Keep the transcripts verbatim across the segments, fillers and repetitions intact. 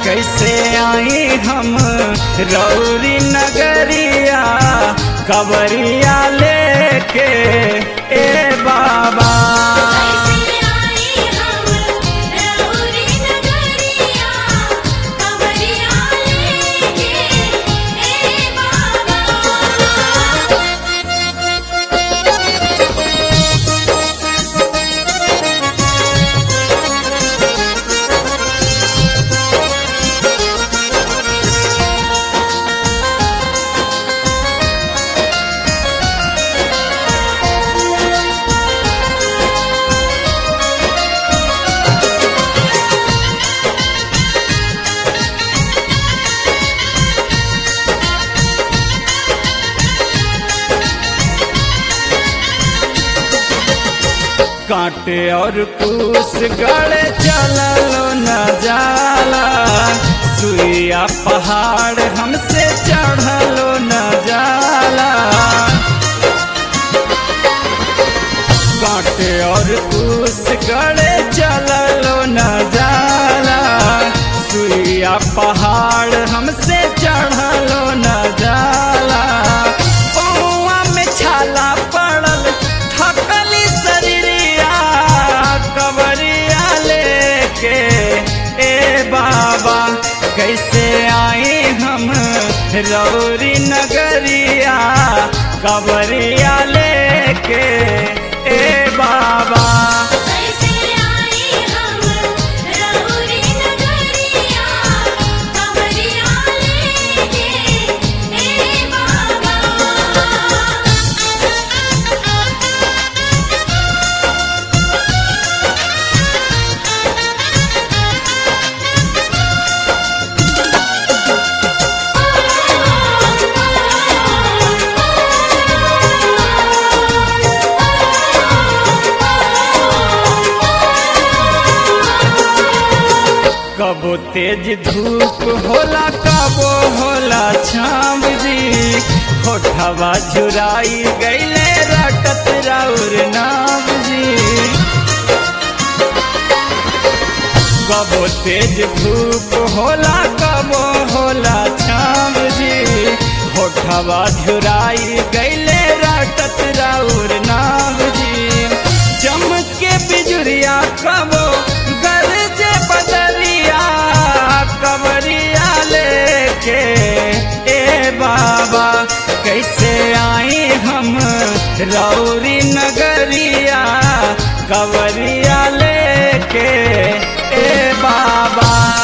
कैसे आई हम रौरी नगरिया कवरिया लेके ए बाबा। कांटे और कुछ गड़े चललो न जाला, सुइया पहाड़ हमसे चढ़लो न जाला। कांटे और कुछ गड़े चललो न जाला, सुइया पहाड़ हमसे चढ़लो न जाला। पौआ में छाला पड़ल थकली शरीरिया कवरिया लेके ए बाबा। कैसे आई हम रौरी नगरिया कवरिया लेके ए बाबा। कबो तेज धूप होला कबो होला छाम जी, होठवा झुराई गईले रटत राउर नाम जी। कबो तेज धूप होला कबो होला छाम जी, होठवा झुराई गईले रटत राउर नाम जी। चमके बिजुरिया कबो गरजे बदलिया कवरिया लेके ए बाबा। कैसे आई हम रौरी नगरिया कवरिया लेके ए बाबा।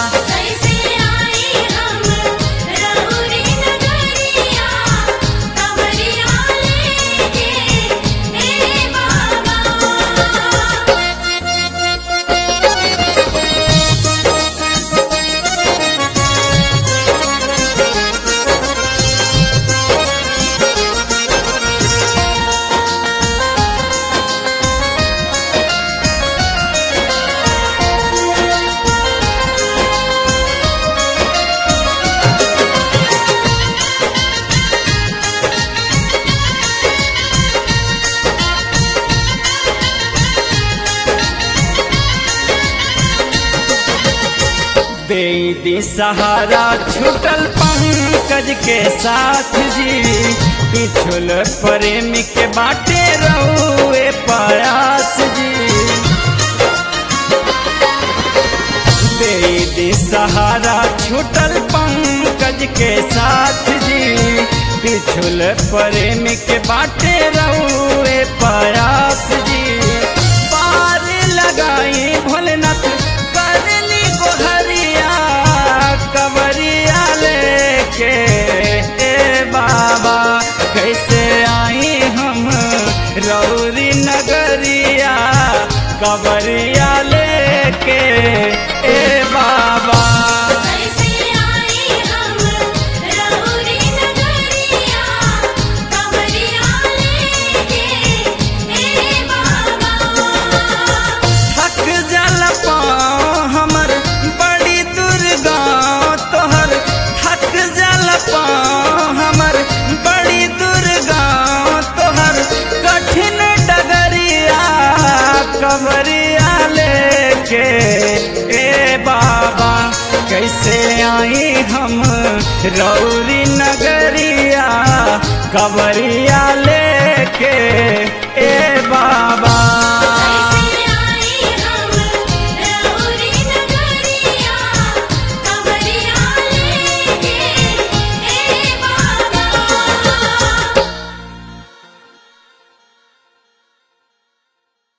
दे दी सहारा छुटल पंकज के साथ जी, पिछुल प्रेम के बाटे रहुए प्रयास जी। दे दी सहारा छुटल पंकज के साथ जी, पिछुल प्रेम के बाटे रहुए प्रयास जी। पार लगाई भोलेनाथ करली गोहरिया कवरिया लेके ए बाबा। कैसे आई हम रौरी नगरिया कवरिया लेके ए बाबा। कवरिया लेके ए बाबा। कैसे आई हम रौरी नगरिया कवरिया लेके ए बाबा।